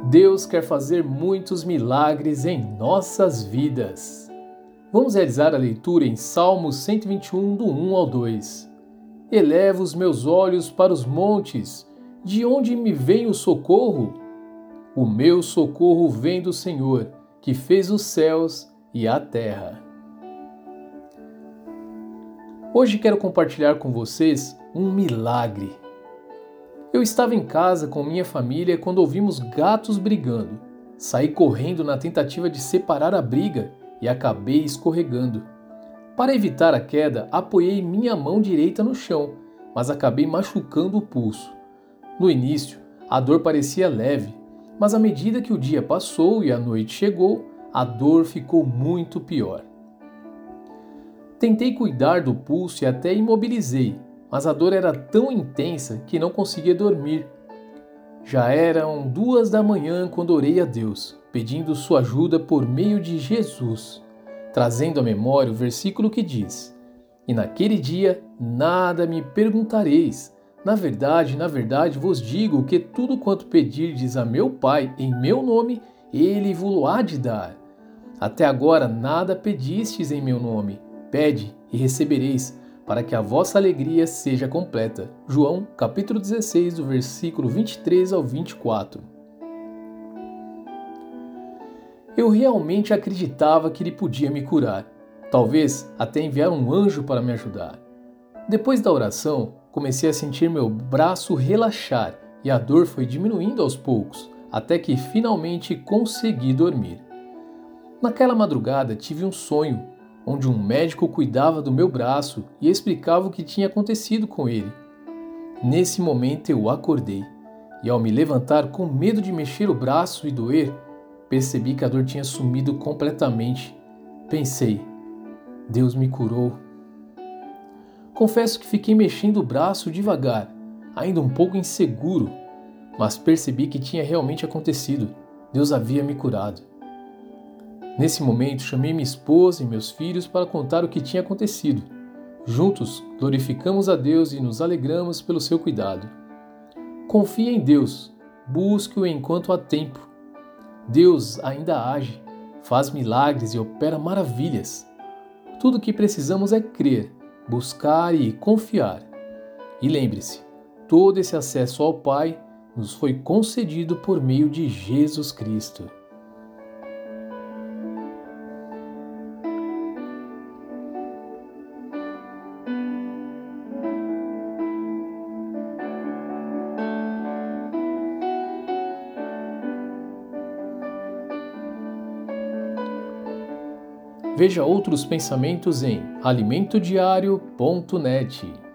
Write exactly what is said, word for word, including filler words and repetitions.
Deus quer fazer muitos milagres em nossas vidas. Vamos realizar a leitura em Salmos cento e vinte e um, do um ao dois. Elevo os meus olhos para os montes, de onde me vem o socorro? O meu socorro vem do Senhor, que fez os céus e a terra. Hoje quero compartilhar com vocês um milagre. Eu estava em casa com minha família quando ouvimos gatos brigando. Saí correndo na tentativa de separar a briga e acabei escorregando. Para evitar a queda, apoiei minha mão direita no chão, mas acabei machucando o pulso. No início, a dor parecia leve, mas à medida que o dia passou e a noite chegou, a dor ficou muito pior. Tentei cuidar do pulso e até imobilizei, mas a dor era tão intensa que não conseguia dormir. Já eram duas da manhã quando orei a Deus, pedindo sua ajuda por meio de Jesus, trazendo à memória o versículo que diz: E naquele dia nada me perguntareis. Na verdade, na verdade vos digo que tudo quanto pedirdes a meu Pai em meu nome, Ele vo-lo há de dar. Até agora nada pedistes em meu nome. Pede e recebereis, para que a vossa alegria seja completa. João, capítulo dezesseis, do versículo vinte e três ao vinte e quatro. Eu realmente acreditava que ele podia me curar, talvez até enviar um anjo para me ajudar. Depois da oração, comecei a sentir meu braço relaxar e a dor foi diminuindo aos poucos, até que finalmente consegui dormir. Naquela madrugada tive um sonho, onde um médico cuidava do meu braço e explicava o que tinha acontecido com ele. Nesse momento eu acordei, e ao me levantar com medo de mexer o braço e doer, percebi que a dor tinha sumido completamente. Pensei, Deus me curou. Confesso que fiquei mexendo o braço devagar, ainda um pouco inseguro, mas percebi que tinha realmente acontecido. Deus havia me curado. Nesse momento, chamei minha esposa e meus filhos para contar o que tinha acontecido. Juntos, glorificamos a Deus e nos alegramos pelo seu cuidado. Confie em Deus, busque-o enquanto há tempo. Deus ainda age, faz milagres e opera maravilhas. Tudo o que precisamos é crer, buscar e confiar. E lembre-se, todo esse acesso ao Pai nos foi concedido por meio de Jesus Cristo. Veja outros pensamentos em alimento diário ponto net.